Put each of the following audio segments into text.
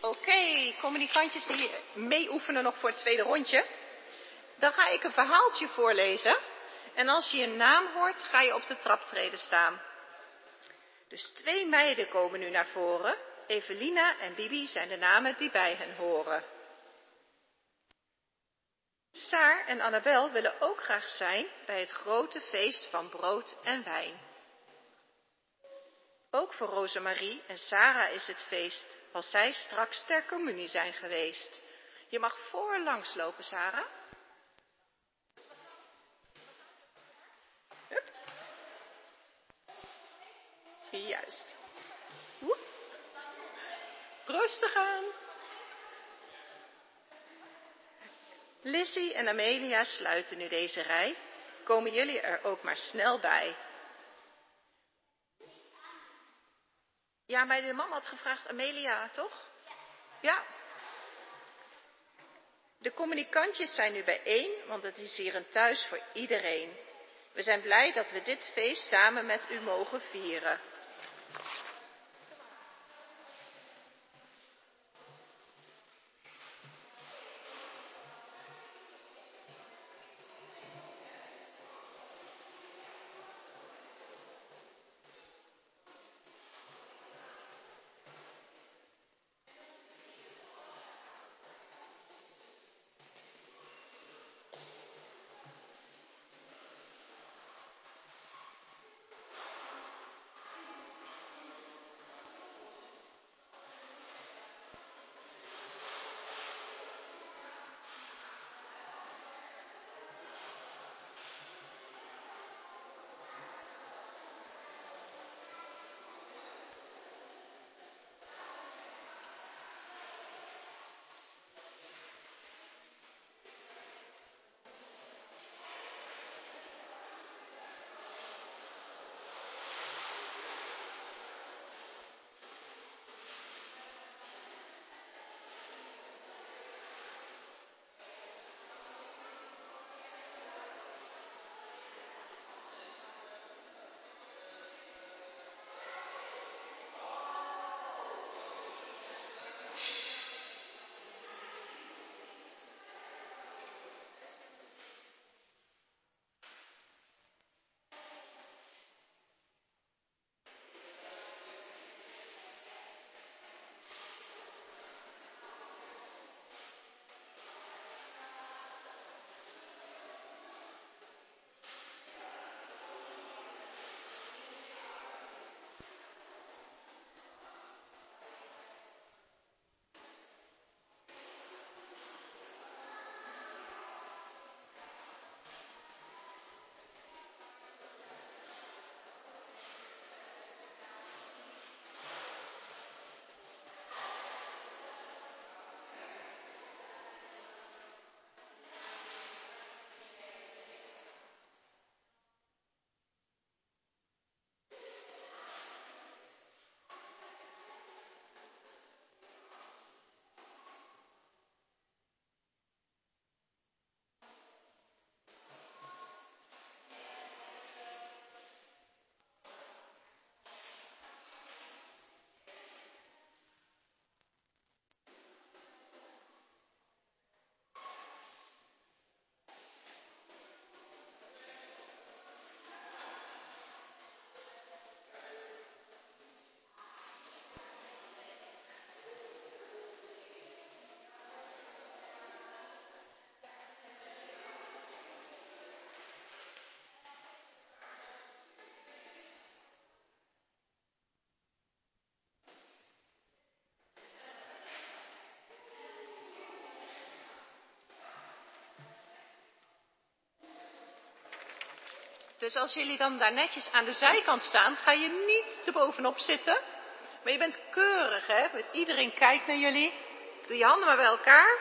Oké, communicantjes die meeoefenen nog voor het tweede rondje. Dan ga ik een verhaaltje voorlezen. En als je je naam hoort, ga je op de traptreden staan. Dus 2 meiden komen nu naar voren. Evelina en Bibi zijn de namen die bij hen horen. Saar en Annabel willen ook graag zijn bij het grote feest van brood en wijn. Ook voor Rosemarie en Sarah is het feest, als zij straks ter communie zijn geweest. Je mag voorlangs lopen, Sarah. Hup. Juist. Woep. Rustig aan. Lizzie en Amelia sluiten nu deze rij. Komen jullie er ook maar snel bij. Ja, maar de mama had gevraagd Amelia, toch? Ja. De communicantjes zijn nu bijeen, want het is hier een thuis voor iedereen. We zijn blij dat we dit feest samen met u mogen vieren. Dus als jullie dan daar netjes aan de zijkant staan, ga je niet erbovenop zitten. Maar je bent keurig, hè? Iedereen kijkt naar jullie. Doe je handen maar bij elkaar.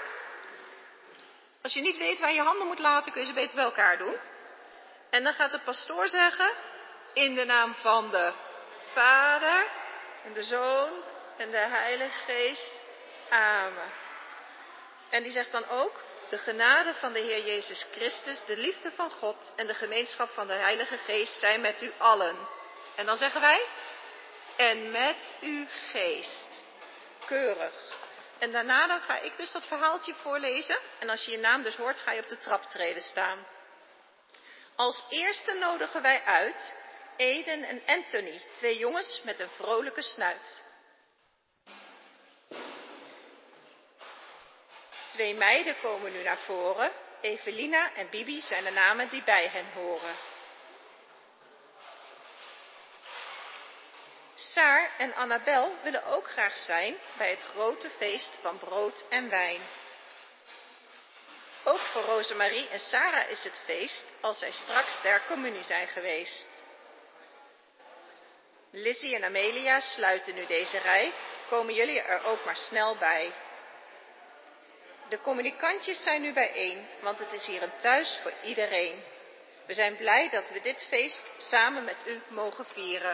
Als je niet weet waar je je handen moet laten, kun je ze beter bij elkaar doen. En dan gaat de pastoor zeggen, in de naam van de Vader en de Zoon en de Heilige Geest. Amen. En die zegt dan ook, de genade van de Heer Jezus Christus, de liefde van God en de gemeenschap van de Heilige Geest zijn met u allen. En dan zeggen wij, en met uw geest. Keurig. En daarna dan ga ik dus dat verhaaltje voorlezen. En als je je naam dus hoort, ga je op de traptreden staan. Als eerste nodigen wij uit Eden en Anthony, 2 jongens met een vrolijke snuit. 2 meiden komen nu naar voren. Evelina en Bibi zijn de namen die bij hen horen. Saar en Annabel willen ook graag zijn bij het grote feest van brood en wijn. Ook voor Rosemarie en Sarah is het feest als zij straks ter communie zijn geweest. Lizzie en Amelia sluiten nu deze rij. Komen jullie er ook maar snel bij. De communicantjes zijn nu bijeen, want het is hier een thuis voor iedereen. We zijn blij dat we dit feest samen met u mogen vieren.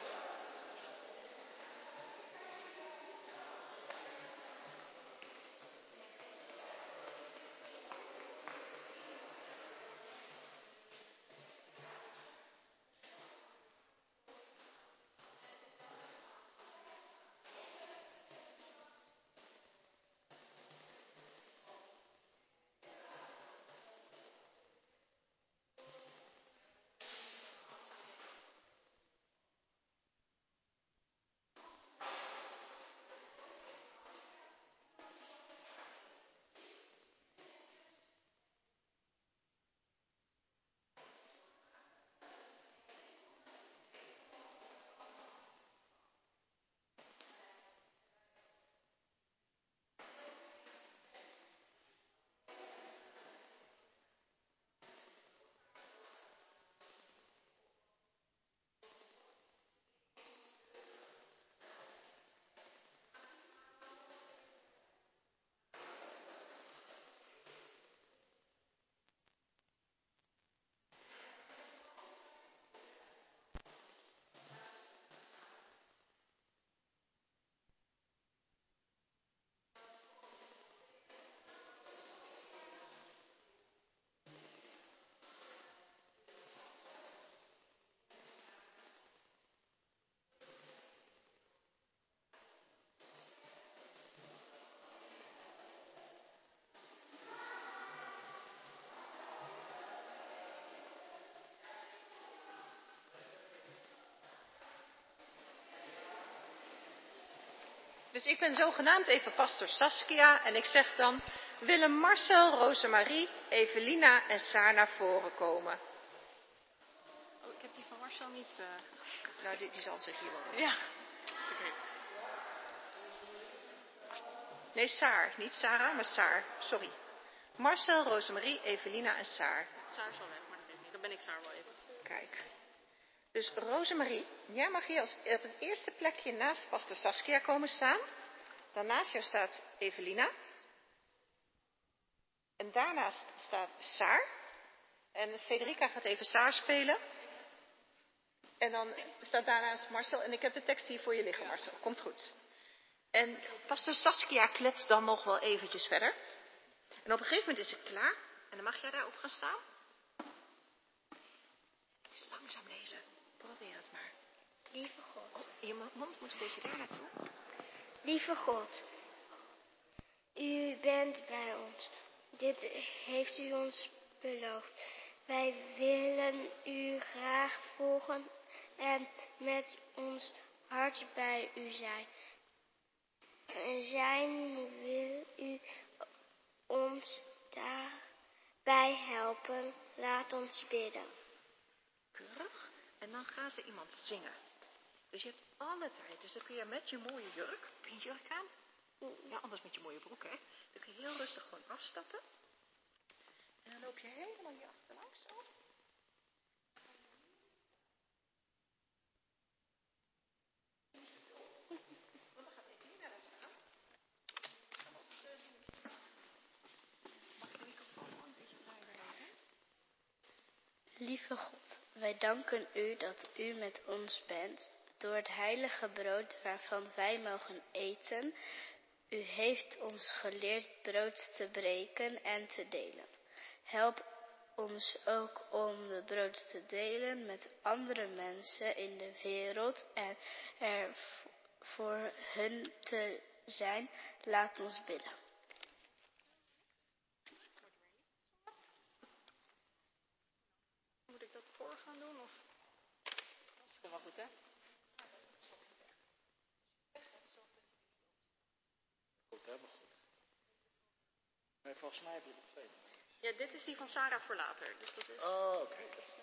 Dus ik ben zogenaamd even pastor Saskia en ik zeg dan, willen Marcel, Rosemarie, Evelina en Saar naar voren komen? Oh, ik heb die van Marcel niet... Nou, die zal zich hier wel... Ja. Okay. Nee, Saar. Niet Sarah, maar Saar. Sorry. Marcel, Rosemarie, Evelina en Saar. Saar is al weg, maar dat weet ik niet. Dan ben ik Saar wel even. Kijk. Dus Rosemarie, jij mag hier op het eerste plekje naast pastor Saskia komen staan. Daarnaast jou staat Evelina. En daarnaast staat Saar. En Federica gaat even Saar spelen. En dan staat daarnaast Marcel. En ik heb de tekst hier voor je liggen, Marcel. Komt goed. En pastor Saskia kletst dan nog wel eventjes verder. En op een gegeven moment is het klaar. En dan mag jij daarop gaan staan. Het is langzaam lezen. Probeer het maar. Lieve God. Oh, je mond moet een beetje daar naartoe. Lieve God. U bent bij ons. Dit heeft u ons beloofd. Wij willen u graag volgen en met ons hart bij u zijn. Wil u ons daarbij helpen? Laat ons bidden. Keurig. En dan gaat er iemand zingen. Dus je hebt alle tijd. Dus dan kun je met je mooie jurk, heb je een jurk aan? Ja, anders met je mooie broek, hè. Dan kun je heel rustig gewoon afstappen. En dan loop je helemaal hier achterlangs zo. Want dan gaat Evelina daar staan. Mag ik de microfoon gewoon een beetje draaien? Lieve God, wij danken u dat u met ons bent. Door het heilige brood waarvan wij mogen eten. U heeft ons geleerd brood te breken en te delen. Help ons ook om de brood te delen met andere mensen in de wereld en er voor hun te zijn. Laat ons bidden. Moet ik dat voor gaan doen? Of? Dat is wel goed, hè? Goed, helemaal goed. Nee, volgens mij heb je er twee. Ja, dit is die van Sarah voor later. Dus dat is... Oh, oké.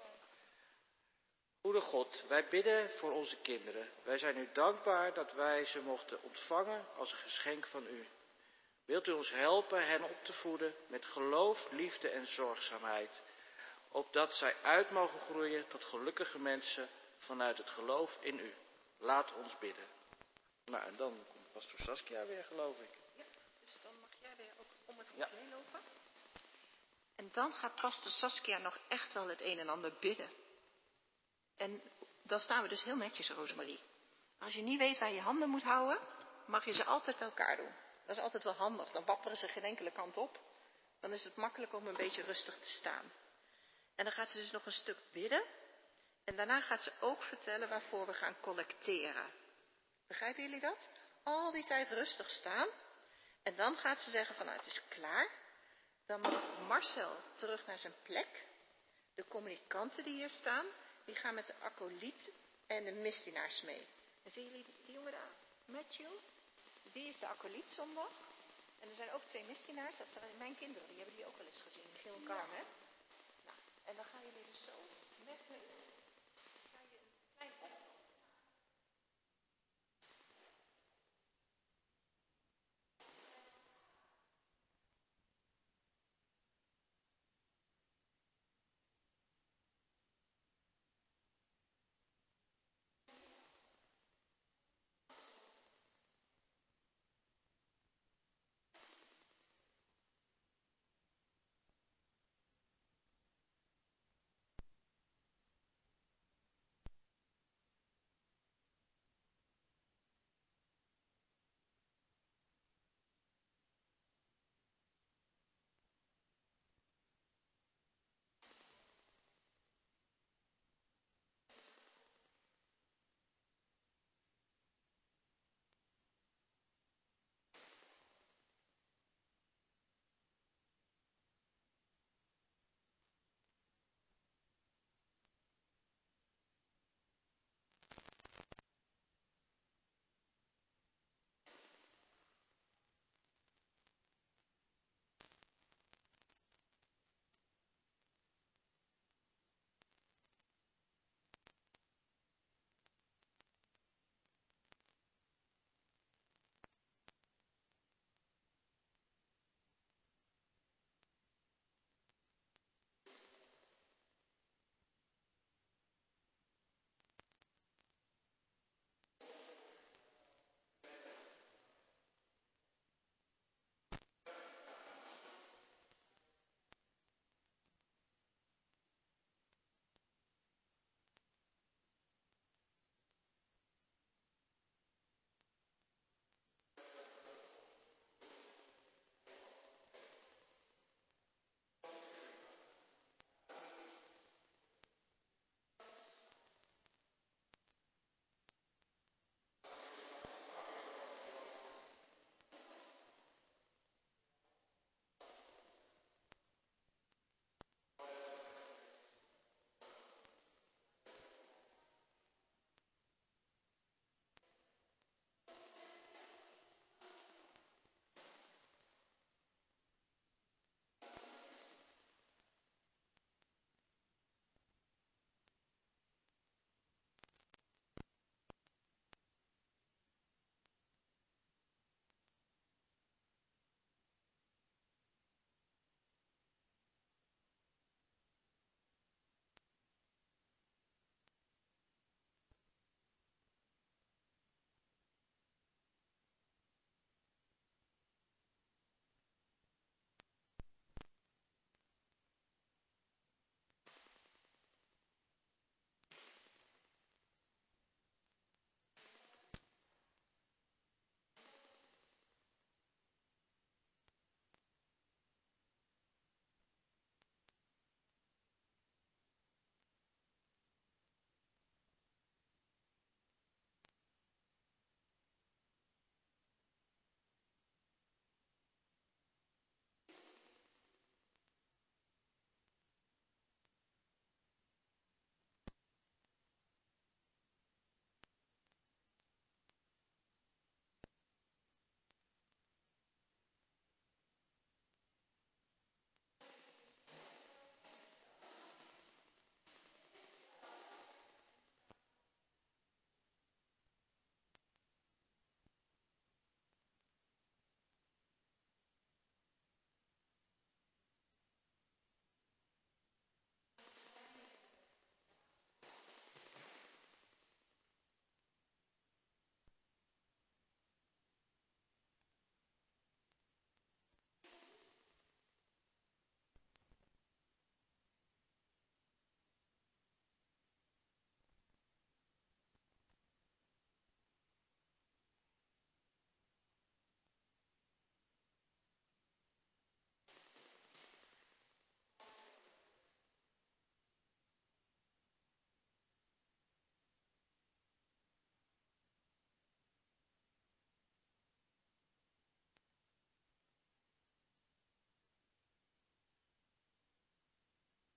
Goede God, wij bidden voor onze kinderen. Wij zijn u dankbaar dat wij ze mochten ontvangen als een geschenk van u. Wilt u ons helpen hen op te voeden met geloof, liefde en zorgzaamheid, opdat zij uit mogen groeien tot gelukkige mensen vanuit het geloof in u. Laat ons bidden. Nou, en dan komt pastor Saskia weer, geloof ik. Ja, dus dan mag jij weer ook om het hoekje heen lopen. En dan gaat pastor Saskia nog echt wel het een en ander bidden. En dan staan we dus heel netjes, Rosemarie. Als je niet weet waar je handen moet houden, mag je ze altijd bij elkaar doen. Dat is altijd wel handig. Dan wapperen ze geen enkele kant op. Dan is het makkelijk om een beetje rustig te staan. En dan gaat ze dus nog een stuk bidden. En daarna gaat ze ook vertellen waarvoor we gaan collecteren. Begrijpen jullie dat? Al die tijd rustig staan. En dan gaat ze zeggen van nou, het is klaar. Dan mag Marcel terug naar zijn plek. De communicanten die hier staan, die gaan met de acoliet en de misdienaars mee. En zien jullie die jongen daar? Matthew? Die is de acoliet zondag. En er zijn ook 2 misdienaars. Dat zijn mijn kinderen. Die hebben die ook wel eens gezien. Michiel en Carmen. Hè? Nou, en dan gaan jullie dus zo met hun. Ga je een klein op.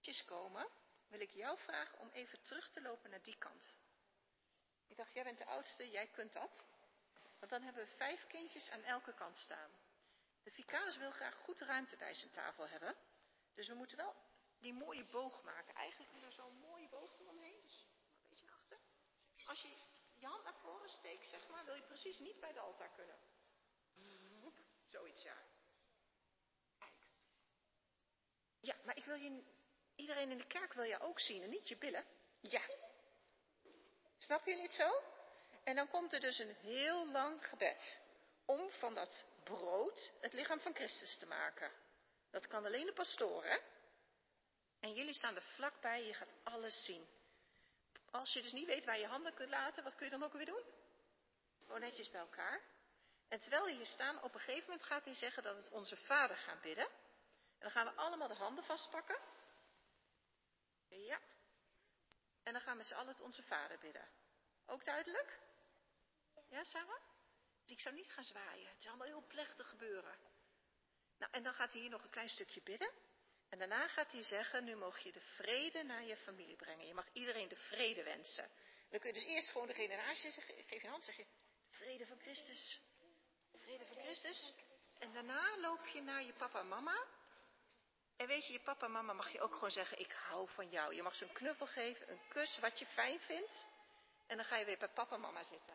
komen, wil ik jou vragen om even terug te lopen naar die kant. Ik dacht, jij bent de oudste, jij kunt dat. Want dan hebben we 5 kindjes aan elke kant staan. De vicaris wil graag goed ruimte bij zijn tafel hebben. Dus we moeten wel die mooie boog maken. Eigenlijk wil er zo'n mooie boog eromheen. Dus een beetje naar achter. Als je je hand naar voren steekt, zeg maar, wil je precies niet bij de altaar kunnen. Zoiets, ja. Kijk. Ja, maar ik wil iedereen in de kerk wil je ook zien en niet je billen. Ja. Snap je niet zo? En dan komt er dus een heel lang gebed. Om van dat brood het lichaam van Christus te maken. Dat kan alleen de pastoor, hè? En jullie staan er vlakbij, je gaat alles zien. Als je dus niet weet waar je handen kunt laten, wat kun je dan ook weer doen? Gewoon netjes bij elkaar. En terwijl die hier staan, op een gegeven moment gaat hij zeggen dat we onze Vader gaan bidden. En dan gaan we allemaal de handen vastpakken. Ja. En dan gaan we met z'n allen het onze Vader bidden. Ook duidelijk? Ja, Sarah? Dus ik zou niet gaan zwaaien. Het is allemaal heel plechtig gebeuren. Nou, en dan gaat hij hier nog een klein stukje bidden. En daarna gaat hij zeggen, nu mag je de vrede naar je familie brengen. Je mag iedereen de vrede wensen. Dan kun je dus eerst gewoon degene naast je zeggen, geef je hand, zeg je, vrede van Christus. Vrede van Christus. En daarna loop je naar je papa en mama. En weet je, je papa en mama mag je ook gewoon zeggen, ik hou van jou. Je mag ze een knuffel geven, een kus, wat je fijn vindt. En dan ga je weer bij papa en mama zitten.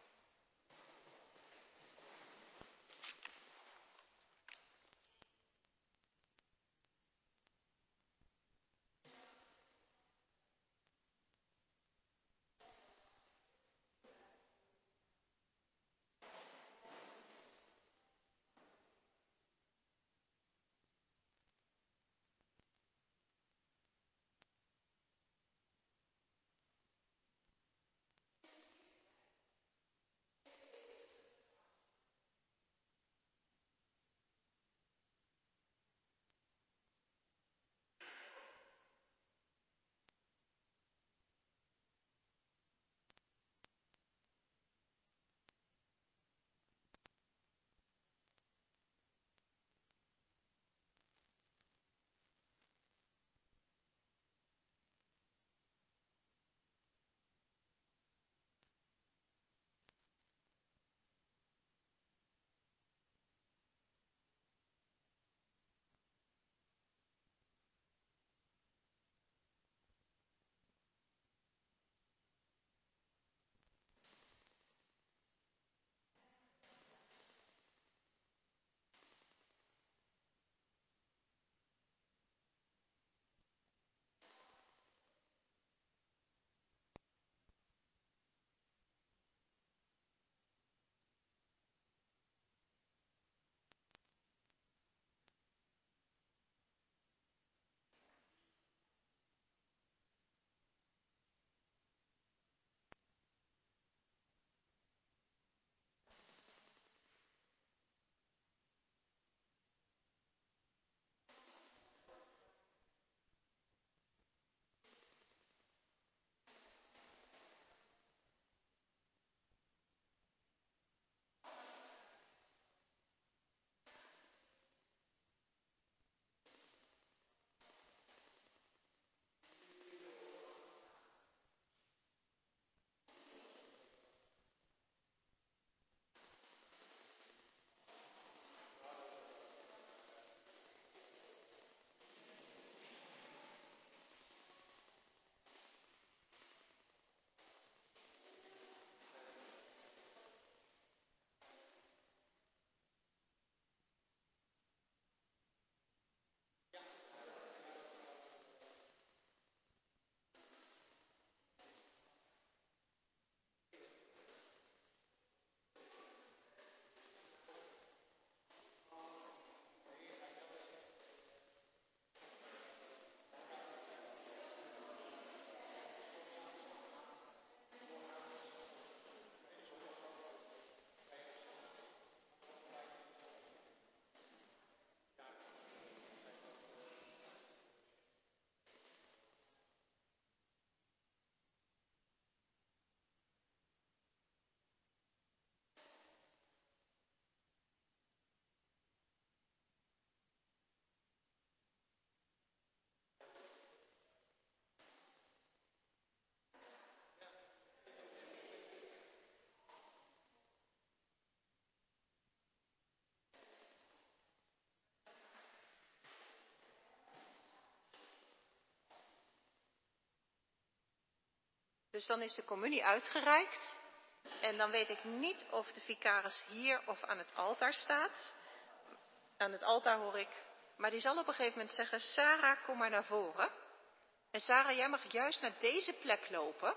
Dus dan is de communie uitgereikt. En dan weet ik niet of de vicaris hier of aan het altaar staat. Aan het altaar hoor ik. Maar die zal op een gegeven moment zeggen, Sarah, kom maar naar voren. En Sarah, jij mag juist naar deze plek lopen.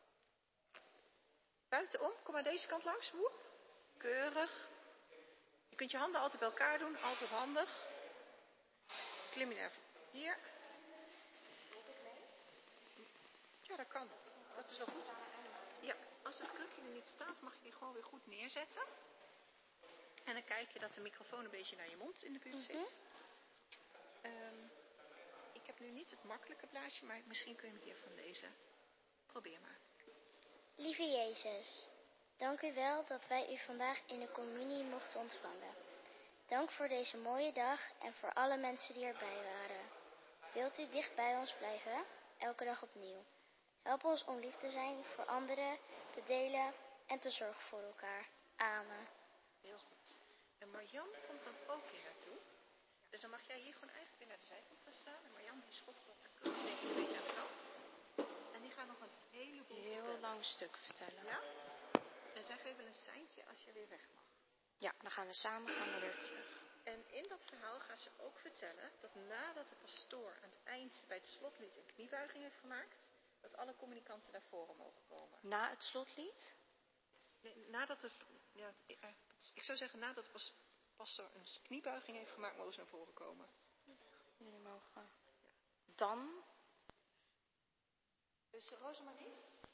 Buitenom, kom maar deze kant langs. Woep. Keurig. Je kunt je handen altijd bij elkaar doen, altijd handig. Klim je naar hier. Ja, dat kan. Dat is wel goed. Ja, als het krukje er niet staat, mag je die gewoon weer goed neerzetten. En dan kijk je dat de microfoon een beetje naar je mond in de buurt zit. Ik heb nu niet het makkelijke blaadje, maar misschien kun je hem hiervan lezen. Probeer maar. Lieve Jezus, dank u wel dat wij u vandaag in de communie mochten ontvangen. Dank voor deze mooie dag en voor alle mensen die erbij waren. Wilt u dicht bij ons blijven, elke dag opnieuw. Help ons om lief te zijn voor anderen, te delen en te zorgen voor elkaar. Amen. Heel goed. En Marjan komt dan ook hier naartoe. Dus dan mag jij hier gewoon eigenlijk weer naar de zijkant gaan staan. En Marjan die schopt dat krukje denk ik een beetje aan de kant. En die gaat nog een heleboel Heel lang stuk vertellen. Ja? En zeg even een seintje als je weer weg mag. Ja, dan gaan we weer terug. En in dat verhaal gaat ze ook vertellen dat nadat de pastoor aan het eind bij het slotlied een kniebuiging heeft gemaakt, dat alle communicanten naar voren mogen komen. Na het slotlied? Nee, nadat het, ja, ik zou zeggen nadat de pastoor een kniebuiging heeft gemaakt, mogen ze naar voren komen. Jullie mogen. Dan? Dus Rosemarie?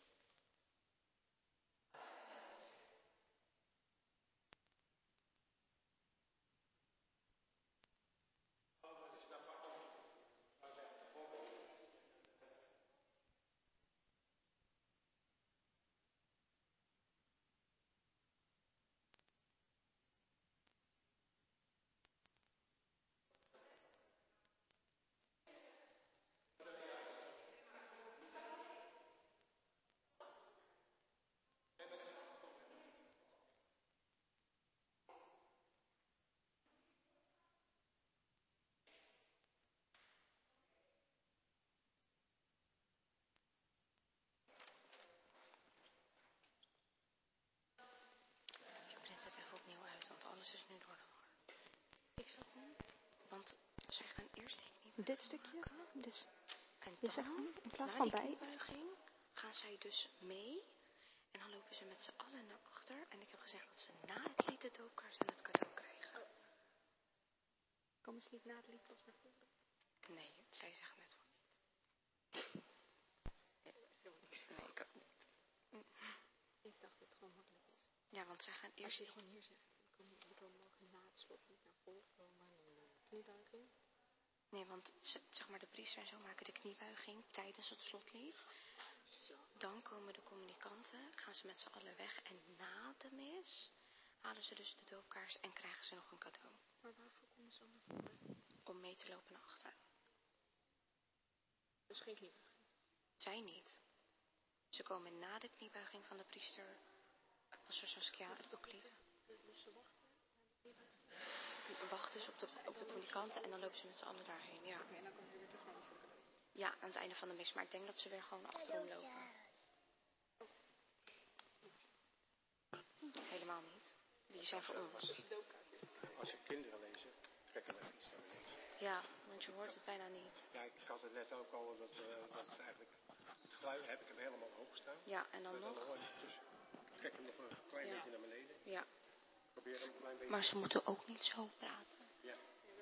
Ik print het even opnieuw uit, want alles is nu door de war. Ik zou het nu. Want zij gaan eerst die kniebuiging Dit stukje? maken. Dus En je zegt dan, in plaats na van die bij. kniebuiging, gaan zij dus mee. En dan lopen ze met z'n allen naar achter. En ik heb gezegd dat ze na het lied de doopkaars en het cadeau krijgen. Komen ze niet na het lied pas naar voren? Nee, zij zeggen net van niet. Nee, ik ook niet. Ik dacht dat het gewoon makkelijk is. Ja, want zij gaan Als eerst je die... het gewoon hier zegt, dan komen morgen na het slot niet naar voren komen en dan kniebuiging. Nee, want zeg maar de priester en zo maken de kniebuiging tijdens het slotlied. Dan komen de communicanten, gaan ze met z'n allen weg en na de mis halen ze dus de doopkaars en krijgen ze nog een cadeau. Maar waarvoor komen ze dan naar voren? Om mee te lopen naar achter. Dus geen kniebuiging. Zij niet. Ze komen na de kniebuiging van de priester, pastor Saskia het boeklied. Dus ze wachten naar de kniebuiging. Wachten dus op de communicanten en dan lopen ze met z'n allen daarheen, ja. Oké, en dan komen ze weer terug naar de voren. Ja, aan het einde van de mis, maar ik denk dat ze weer gewoon achterom lopen. Helemaal niet. Die zijn voor ons. Als je kinderen lezen, trekken we iets naar beneden. Ja, want je hoort het bijna niet. Ja, ik had het net ook al, dat het eigenlijk, het geluid heb ik hem helemaal hoog staan. Ja, en dan nog. Dus ik trek hem nog een klein beetje naar beneden. Ja. Probeer hem een klein beetje. Maar ze moeten ook niet zo praten. Ja.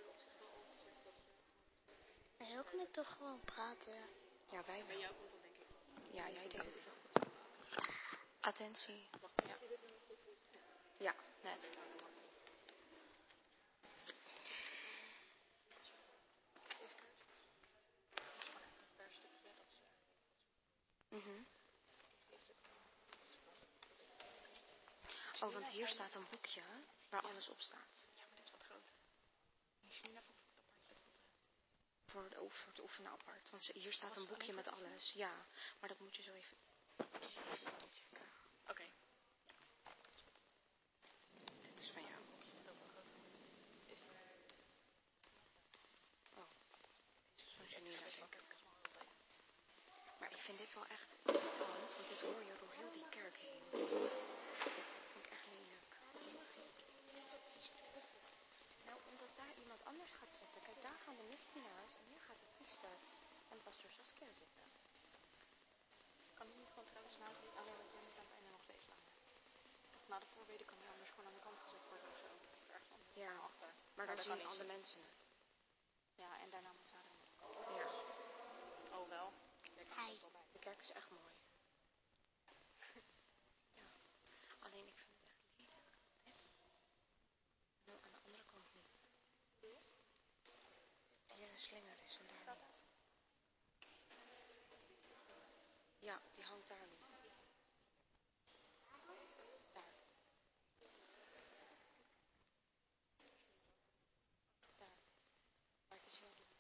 Maar heel kan ik toch gewoon praten. Ja, wij wel. Jou komt dat denk ik. Ja, jij deed het heel goed. Attentie. Ja. Ja, net. Mhm. Oh, want hier staat een boekje waar alles op staat. Ja, maar dit is wat groter. Voor het oefenen apart. Want hier staat een boekje met alles. Ja, maar dat moet je zo even checken. Oké. Dit is van jou. Oh. Dit is van Janine, denk ik. Maar ik vind dit wel echt irritant, want dit hoor je door heel die kerk heen. Dat vind ik echt lelijk. Nou, omdat daar iemand anders gaat zitten. Kijk, daar gaan de misdienaars en hier gaat de priester en pastor Saskia zitten. Kan ik niet gewoon trouwens na het jij moet aan het einde nog steeds slaan. Of na de voorbeden kan hij anders gewoon aan de kant gezet worden of zo. Of ergens anders Ja, naar achter. maar dan dat zien kan niet. alle mensen het. Ja, en daarna moet Sarah nog komen. Ja, Oh wel. Jij kan er ook wel bij. de kerk is echt mooi. Ja, alleen ik vind het echt lelijk. Dit. Nou, aan de andere kant niet. Dat hier een slinger is en daar niet. Ja, die hangt daar nu. Daar. Daar. Maar het is heel donker.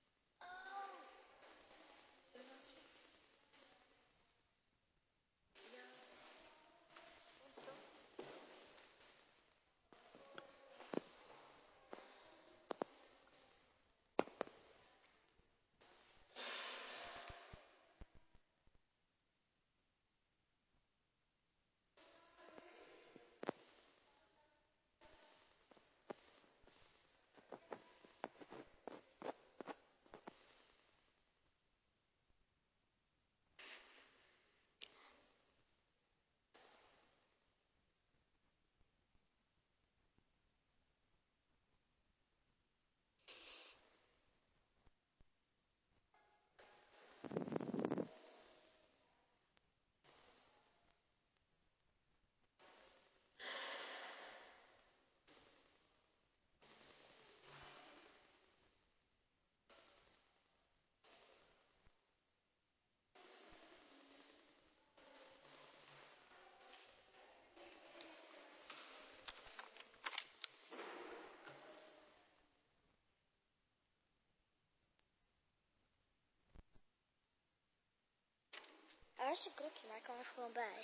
Er is een krukje, maar ik kan er gewoon bij.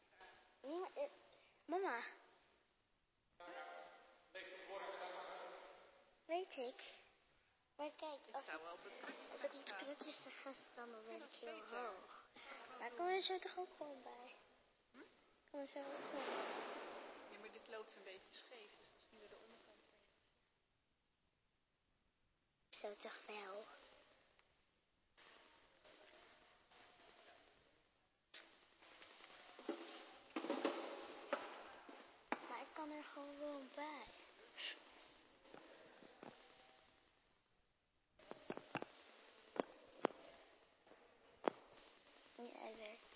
Mama. Weet ik. Maar kijk, als zou wel op het krukje ik op het krukje ga staan, dan ben ik heel hoog. Maar ik kan er zo toch ook gewoon bij? Ik kan er zo ook gewoon bij. Ja, maar dit loopt een beetje scheef, dus dan zien we de onderkant van je. Zo toch wel. Maar ik kan er gewoon bij. Ja, hij werkt.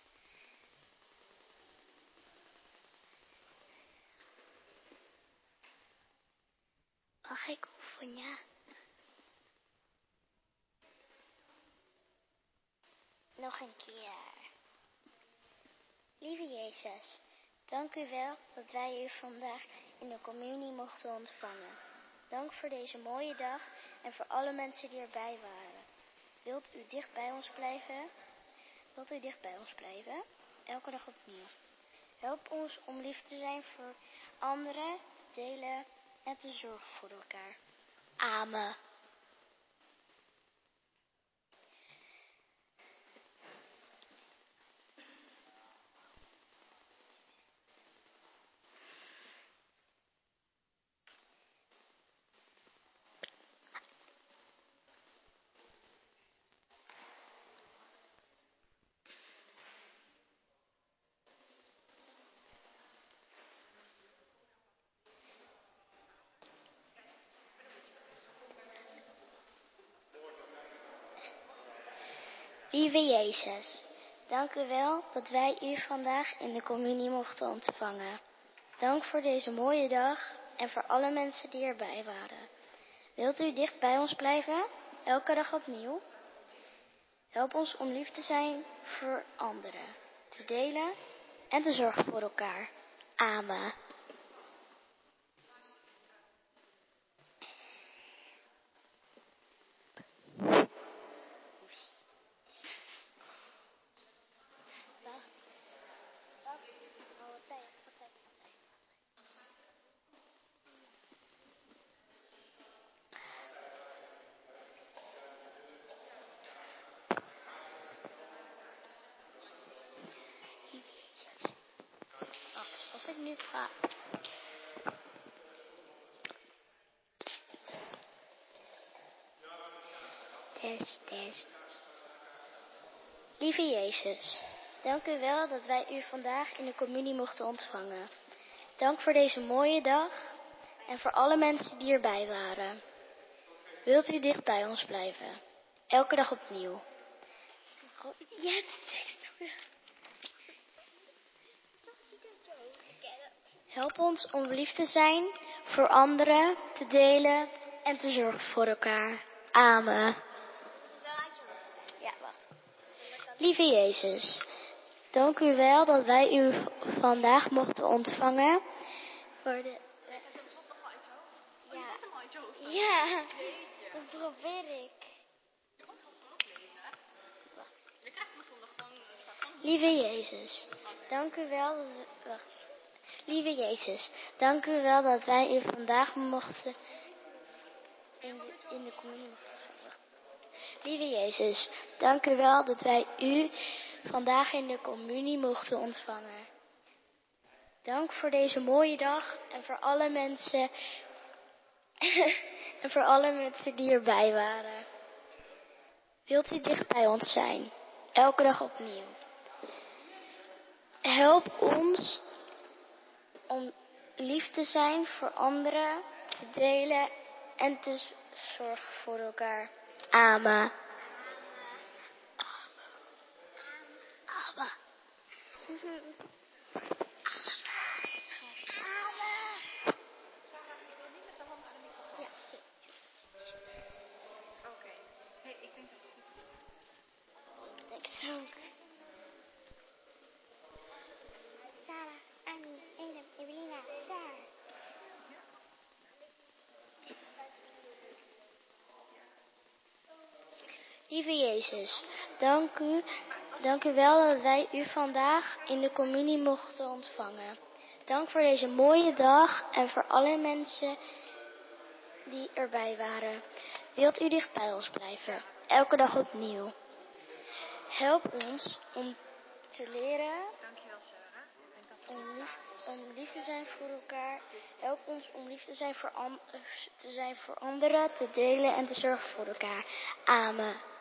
Mag ik oefenen? Nog een keer. Lieve Jezus, dank u wel dat wij u vandaag in de communie mochten ontvangen. Dank voor deze mooie dag en voor alle mensen die erbij waren. Wilt u dicht bij ons blijven? Wilt u dicht bij ons blijven? Elke dag opnieuw. Help ons om lief te zijn voor anderen, te delen en te zorgen voor elkaar. Amen. Lieve Jezus, dank u wel dat wij u vandaag in de communie mochten ontvangen. Dank voor deze mooie dag en voor alle mensen die erbij waren. Wilt u dicht bij ons blijven, elke dag opnieuw? Help ons om lief te zijn voor anderen, te delen en te zorgen voor elkaar. Amen. Als ik nu vraag. Test. Lieve Jezus, dank u wel dat wij u vandaag in de communie mochten ontvangen. Dank voor deze mooie dag en voor alle mensen die erbij waren. Wilt u dicht bij ons blijven? Elke dag opnieuw. Ja, de tekst ook weer. Help ons om lief te zijn voor anderen, te delen en te zorgen voor elkaar. Amen. Ja, wacht. Lieve Jezus, dank u wel dat wij u vandaag mochten ontvangen. Voor de... Ja, dat probeer ik. Lieve Jezus, dank u wel dat... Wacht. Lieve Jezus, dank u wel dat wij u vandaag mochten in de communie mochten ontvangen. Lieve Jezus, dank u wel dat wij u vandaag in de communie mochten ontvangen. Dank voor deze mooie dag en voor alle mensen die erbij waren. Wilt u dicht bij ons zijn, elke dag opnieuw. Help ons om lief te zijn voor anderen, te delen en te zorgen voor elkaar. Amen. Amen. Sarah, ik wil niet met de hand aan de microfoon. Ja. Oké. Nee, ik denk dat het niet goed is. Ik denk het ook. Sarah, Annie, Elem, Evelina, Sarah. Lieve Jezus, dank u wel dat wij u vandaag in de communie mochten ontvangen. Dank voor deze mooie dag en voor alle mensen die erbij waren. Wilt u dicht bij ons blijven, elke dag opnieuw. Help ons om te leren Dankjewel, Sarah. om lief te zijn voor elkaar. Help ons om lief te zijn voor anderen, te delen en te zorgen voor elkaar. Amen.